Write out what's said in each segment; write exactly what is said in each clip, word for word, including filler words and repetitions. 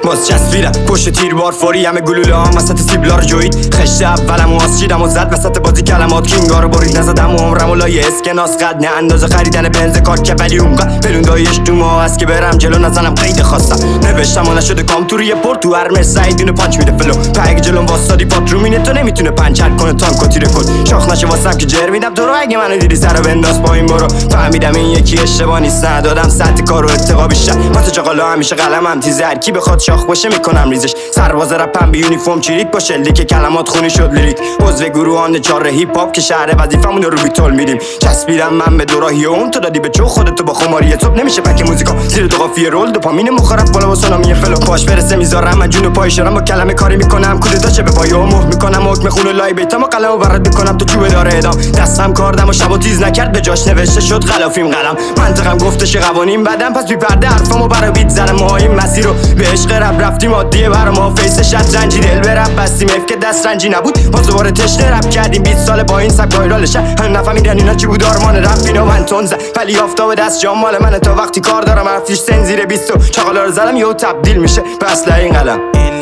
باز چسبیدم پشت تیربار فوری همه گلوله هم وسط سیبلا رو جوید خشت اولم و آسچیدم و زد وسط بازی کلمات کینگا رو برید نزدم و عمرم و لای اسکناس قد نه اندازه خریدن بنز کار که ولی اونقدر پلون دایش تو ما هست که برم جلو نزنم قید خواستم نوشتم و نشده کام تو روی پورت تو هر مرسای دونه پانچ میده فلو پگ جلوم واسادی پات رو مینه تو نمیتونه پنچر کنه تانک و تیره کن شاخ نشه واسم که جر میدم تو رو اگه منو دیدی سر بنداز پایین برو فهمیدم این یکی اشتباه نیست ندادم سطح کارو ارتقا بیشتر واسه چاقالا همیشه قلمم تیزه هر کی بخواد شاخ باشه میکنم ریزش سرباز رپم به یونیفرم چریک باشه لیک کلمات خونی شد لیریک عضو گروهان چهار هیپ هاپ که شهر وظیفمون رو بی تول میدیم چسبیدم من به دوراهی اون تو دادی به چو خودتو با خماری تو نمیشه پک موزیکا زیر تو قافیه رول دوپامین مخرف بالا واسه نامی فلو پاش برسه میذارم من جون پای شرم با کلمه کاری میکنم کودتا چه به پایو مهر میکنم حکم خون لای بیتامو قلمو برات میکنم تو چوبه داره ادام دستم کاردم و شبو تیز نکرد به جاش نوشته شد غلافیم قلم منطقم گفتش قوانین بعدم پس بی پرده حرفامو برا بیت زدم ما این مسیر رو به عشق رپ رفتیم عادیه برا ما فیس شطرنجی دل به رپ بستیم اف که دست رنجی نبود باز دوباره تشنه رپ کردیم بیست سال با این سبک وایرالشه هم نفهمیدن اینا چی بود آرمان رپ اینا من تونز ولی آفتاب دست جام مال منه تا وقتی کار دارم حرفش سن زیر بیست و چاقالا رو زدم یهو تبدیل میشه به اصل این قلم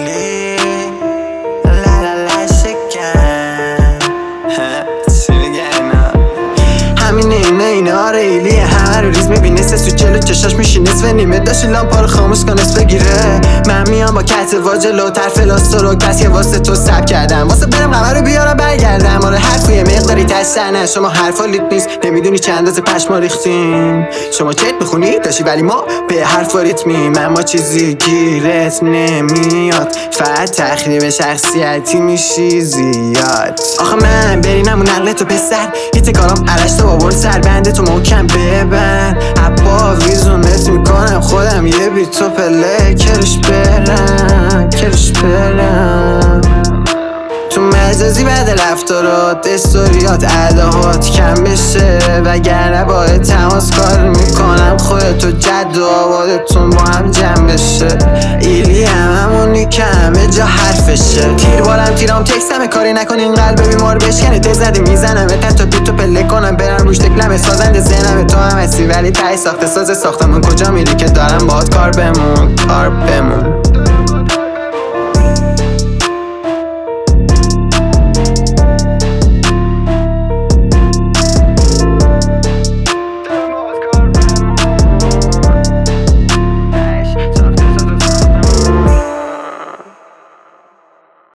همینه اینه اینه آره ایلیه همه رو ریز میبینه سه سو جلو چشاش میشی نصف نیمه داشتی لامپا رو خاموش کن نصف بگیره من میام با کت واجه لوتر فلاستو رو کس که واسه تو سب کردم واسه برم قمه رو بیارم برگردم آره حرف یه مقداری تشتنه شما حرفا لیت نیست نمیدونی چند اندازه پشما ریختیم شما چت بخونی داشتی ولی ما به حرفا ریتمیم اما چیزی گیرت نمیاد فقط تخریب شخصیتی میشی زیاد آخه من برینم و نقلتو پسر یه تکارم عرشتو با برد سر بنده تو محکم ببن عبا ویزونت میکنم خودم یه بی تو پله کرش برم کرش برم تو مجازی بعد رفتارات استوریات اداهات کم بشه وگرنه با تماس کار میکنم خودتو جد و آبادتون با هم جمع بشه ایلی هم همونی که همه جا حرفشه تیر بارم تیرام تکسمه کاری نکن این قلب بیمار بشکنه تزده میزنم اتن تا بیتو پله کنم برم روش تکلمه سازنده ذهنم تو هم هستی ولی تای ساخته ساز ساختمون کجا میری که دارم باهات کار بمون کار بمون